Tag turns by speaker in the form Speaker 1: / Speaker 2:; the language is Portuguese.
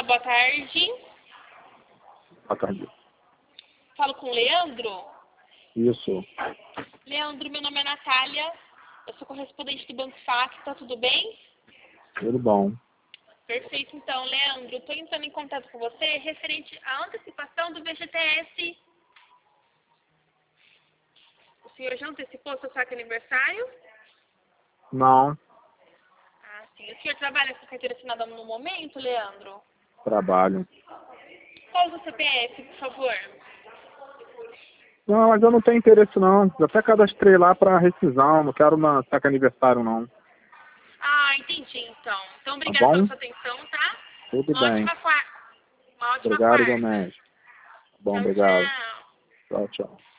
Speaker 1: boa tarde.
Speaker 2: Boa tarde.
Speaker 1: Falo com o Leandro.
Speaker 2: Isso.
Speaker 1: Leandro, meu nome é Natália. Eu sou correspondente do Banco FAC, tá tudo bem?
Speaker 2: Tudo bom.
Speaker 1: Perfeito, então, Leandro. Estou entrando em contato com você referente à antecipação do VGTS. O senhor já antecipou seu saque aniversário?
Speaker 2: Não.
Speaker 1: Ah, sim. O senhor trabalha com carteira assinada no momento, Leandro?
Speaker 2: Trabalho.
Speaker 1: Qual é o CPF, por favor?
Speaker 2: Não, mas eu não tenho interesse não. Eu até cadastrei lá para rescisão. Não quero saque aniversário não.
Speaker 1: Ah, entendi, então. Então,
Speaker 2: Tá
Speaker 1: obrigada pela
Speaker 2: bom?
Speaker 1: sua atenção, tá?
Speaker 2: Tudo
Speaker 1: Uma
Speaker 2: bem.
Speaker 1: ótima quarta. Uma ótima
Speaker 2: Obrigado,
Speaker 1: quarta.
Speaker 2: Gomes. Bom,
Speaker 1: Tchau,
Speaker 2: obrigado.
Speaker 1: tchau.
Speaker 2: Tchau, tchau.